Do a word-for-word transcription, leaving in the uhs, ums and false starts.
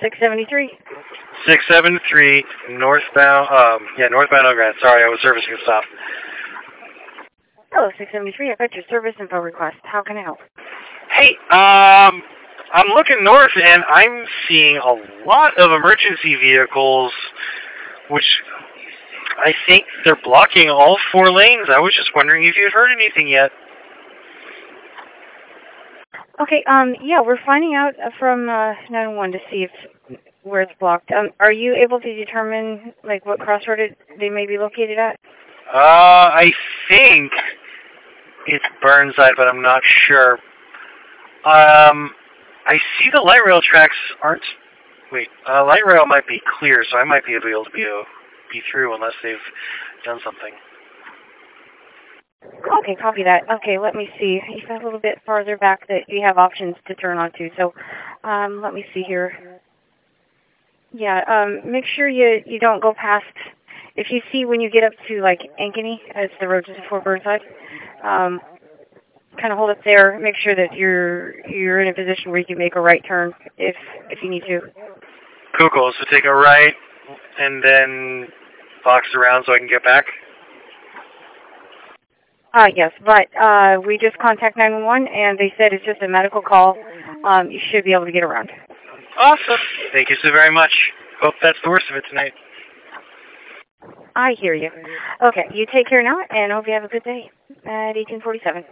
six seventy-three. six seventy-three northbound, um, yeah, northbound Eau Grande. Sorry, I was servicing a stop. Hello, six seventy-three. I got your service info request. How can I help? Hey, um, I'm looking north and I'm seeing a lot of emergency vehicles, which I think they're blocking all four lanes. I was just wondering if you'd heard anything yet. Okay, um, yeah, we're finding out from uh, nine one one to see if where it's blocked. Um, are you able to determine, like, what crossroad it, they may be located at? Uh, I think it's Burnside, but I'm not sure. Um, I see the light rail tracks aren't... Wait, uh, light rail might be clear, so I might be able to be, uh, be through unless they've done something. Okay, copy that. Okay, let me see. You got a little bit farther back that you have options to turn onto. So, um, let me see here. Yeah, um, make sure you, you don't go past... If you see when you get up to, like, Ankeny, as the road just before Burnside, um, kind of hold up there. Make sure that you're you're in a position where you can make a right turn if if you need to. Cool, cool. So take a right and then box around so I can get back? Uh, yes, but uh, we just contact nine one one, and they said it's just a medical call. Um, you should be able to get around. Awesome. Thank you so very much. Hope that's the worst of it tonight. I hear you. Okay, you take care now, and hope you have a good day at eighteen forty-seven.